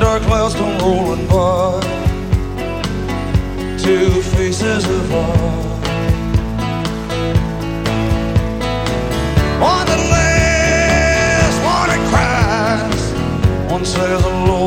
dark clouds come rolling by, two faces of art. One that laughs, one that cries, one says,